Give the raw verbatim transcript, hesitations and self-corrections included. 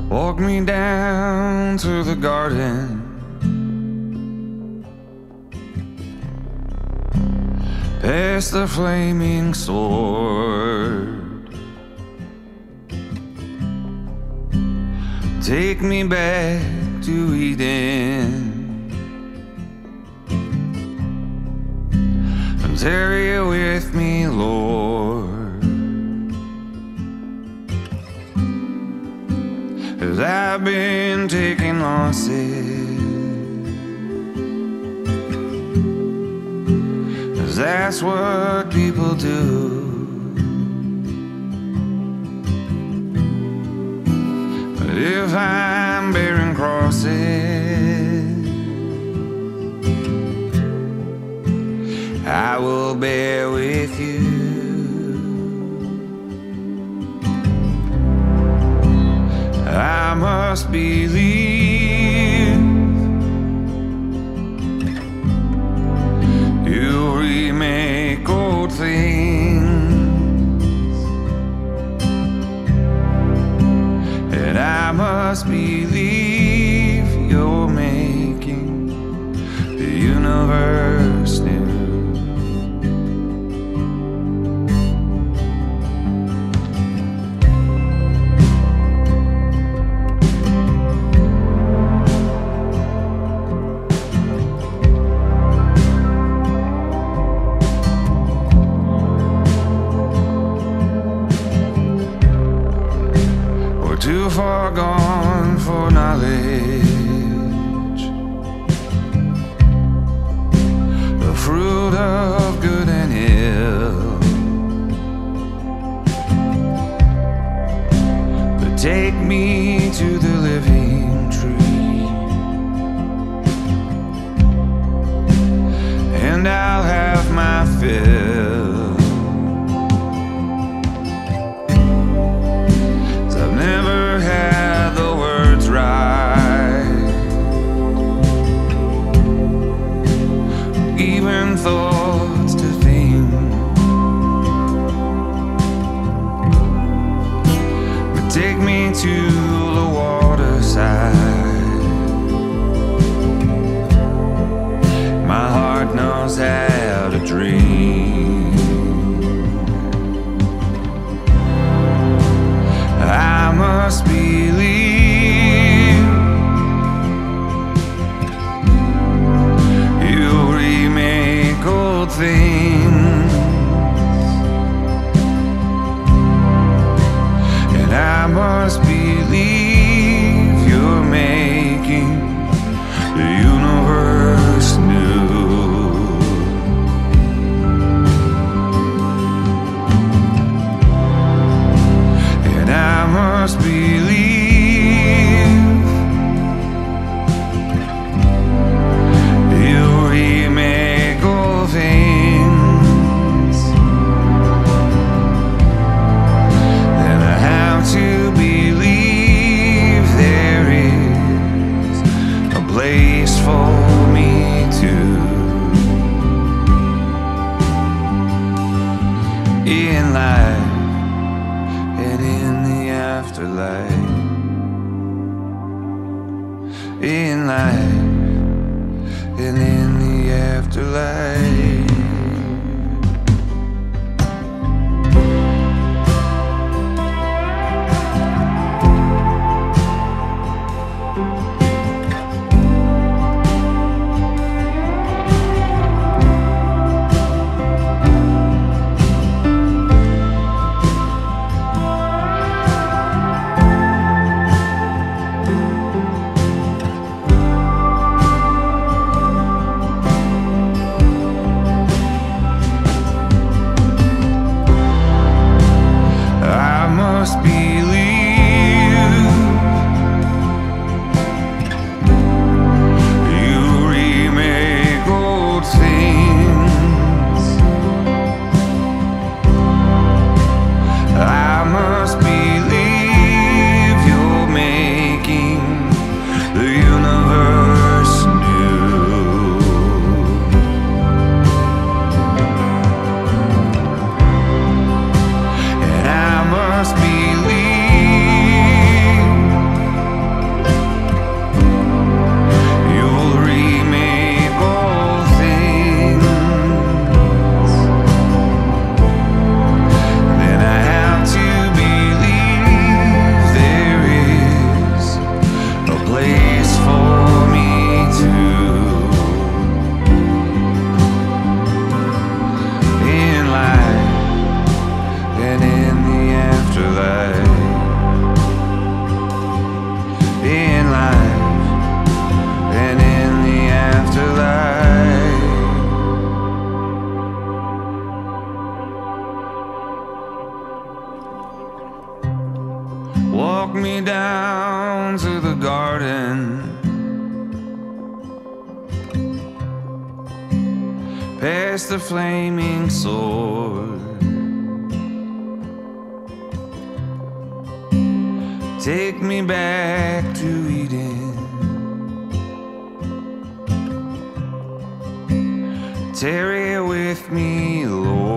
Walk me down to the garden, past the flaming sword. Take me back to Eden and tarry with me, Lord. 'Cause I've been taking losses, 'cause that's what people do. But if I'm bearing crosses, I will bear with you. I must believe you remake old things, and I must believe you're making the universe new. Too far gone for knowledge, the fruit of good and ill. But take me to the living tree, and I'll have my fill. Even thoughts to think, but take me to the waterside. My heart knows how to dream. I must believe you remake old things, and I must believe you're making the universe new. And I must believe you remake all things. Then I have to believe there is a place for me too in life and in the afterlife. In life and in the afterlife. Walk me down to the garden, past the flaming sword. Take me back to Eden. Tarry with me, Lord.